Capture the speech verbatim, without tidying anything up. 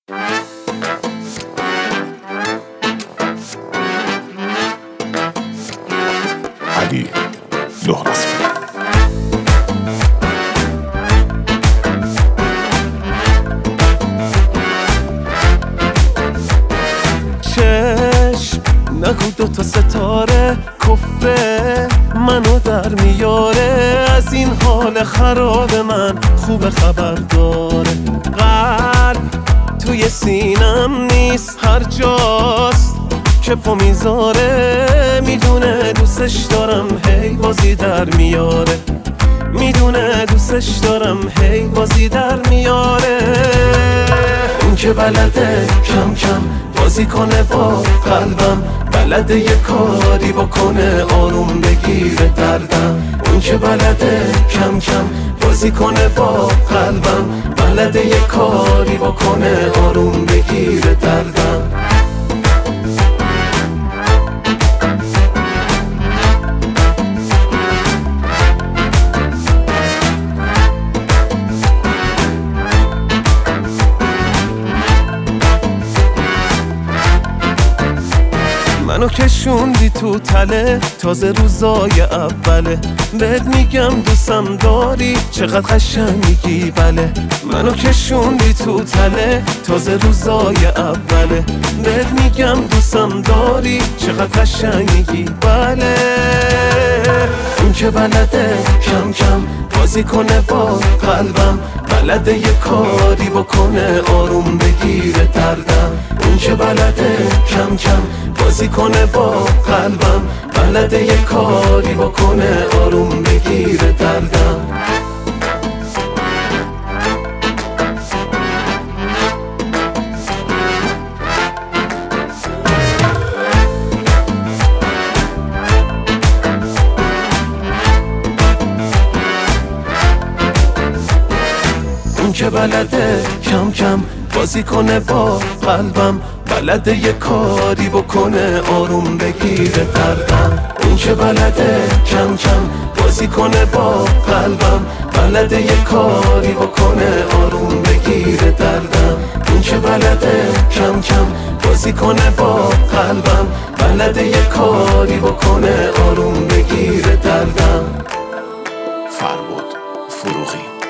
علی لهراسفی. چشم نگو دوتا ستاره کفره منو در میاره، از این حال خراب من خوب خبر داره. قلب توی سینم نیست، هر جاست که پا میذاره، میدونه دوستش دارم هی بازی در میاره، میدونه دوستش دارم هی بازی در میاره. اون که بلده کم کم بازی کنه با قلبم، بلده یه کاری بکنه آروم بگیره دردم. اون که بلده کم کم بازی کنه با قلبم، بلده یه کاری بکنه آروم بگیره دردم. منو کشوندی تو تله تازه روزای اوله، بهت میگم دوستم داری چقدر قشنگی بله. منو کشوندی تو تله تازه روزای اوله، بهت میگم دوستم داری چقدر قشنگی بله. اون که بلده کم کم بازی کنه با قلبم، بلده یه کاری بکنه آروم بگیره دردم. اون که بلده کم کم بازی کنه با قلبم، بلده یه کاری بکنه آروم بگیره دردم. اون که بلده کم کم بازی کنه با قلبم، بلده یه کاری بکنه آروم بگیره دردم. اون که بلده کم کم بازی کنه با قلبم، بلده یه کاری بکنه آروم بگیره دردم. اون که بلده کم کم بازی کنه با قلبم، بلده یه کاری بکنه آروم بگیره دردم. فربود فروغی.